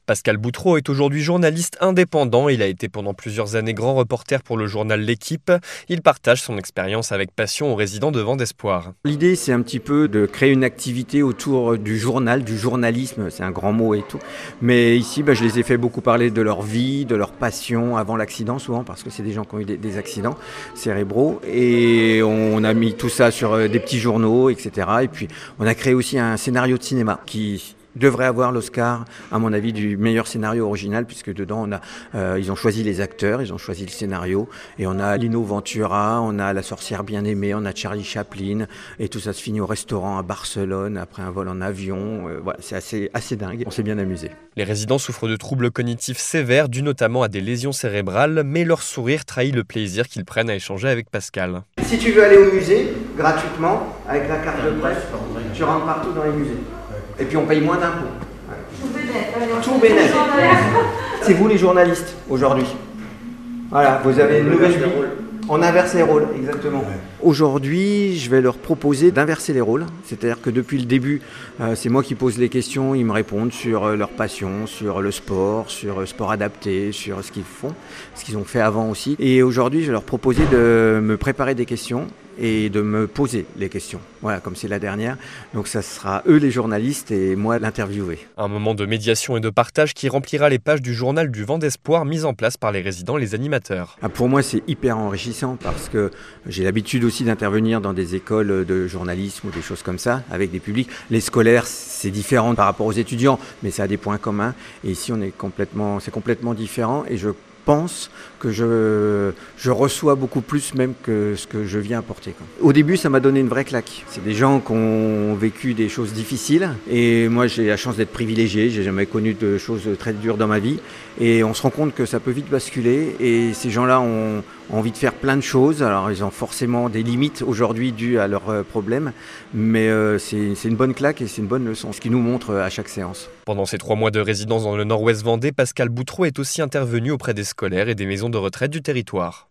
Pascal Boutreau est aujourd'hui journaliste indépendant. Il a été pendant plusieurs années grand reporter pour le journal L'Équipe. Il partage son expérience avec passion aux résidents de Vent d'Espoir. L'idée, c'est un petit peu de créer une activité autour du journal, du journalisme, c'est un grand mot et tout. Mais ici, je les ai fait beaucoup parler de leur vie, de leur passion avant l'accident, souvent parce que c'est des gens qui ont eu des accidents cérébraux. Et on a mis tout ça sur des petits journaux, etc. Et puis, on a créé aussi un scénario de cinéma qui devrait avoir l'Oscar, à mon avis, du meilleur scénario original, puisque dedans, ils ont choisi les acteurs, ils ont choisi le scénario, et on a Lino Ventura, on a La sorcière bien-aimée, on a Charlie Chaplin, et tout ça se finit au restaurant à Barcelone, après un vol en avion. Voilà, c'est assez dingue, on s'est bien amusé. Les résidents souffrent de troubles cognitifs sévères, dus notamment à des lésions cérébrales, mais leur sourire trahit le plaisir qu'ils prennent à échanger avec Pascal. Si tu veux aller au musée, gratuitement, avec la carte de presse, tu rentres partout dans les musées. Et puis on paye moins d'impôts. Tout bénef. C'est vous les journalistes aujourd'hui. Voilà, vous avez une nouvelle vie. On inverse les rôles, exactement. Aujourd'hui, je vais leur proposer d'inverser les rôles. C'est-à-dire que depuis le début, c'est moi qui pose les questions, ils me répondent sur leur passion, sur le sport adapté, sur ce qu'ils font, ce qu'ils ont fait avant aussi. Et aujourd'hui, je vais leur proposer de me préparer des questions et de me poser les questions. Voilà, comme c'est la dernière. Donc ça sera eux les journalistes et moi l'interviewé. Un moment de médiation et de partage qui remplira les pages du journal du Vent d'Espoir mis en place par les résidents et les animateurs. Pour moi, c'est hyper enrichissant parce que j'ai l'habitude aussi d'intervenir dans des écoles de journalisme ou des choses comme ça, avec des publics. Les scolaires, c'est différent par rapport aux étudiants, mais ça a des points communs. Et ici, c'est complètement différent et je pense que je reçois beaucoup plus même que ce que je viens apporter. Au début, ça m'a donné une vraie claque. C'est des gens qui ont vécu des choses difficiles et moi, j'ai la chance d'être privilégié. J'ai jamais connu de choses très dures dans ma vie et on se rend compte que ça peut vite basculer et ces gens-là ont envie de faire plein de choses. Alors, ils ont forcément des limites aujourd'hui dues à leurs problèmes, mais c'est une bonne claque et c'est une bonne leçon, ce qu'ils nous montrent à chaque séance. Pendant ces 3 mois de résidence dans le Nord-Ouest Vendée, Pascal Boutreau est aussi intervenu auprès des scolaires et des maisons de retraite du territoire.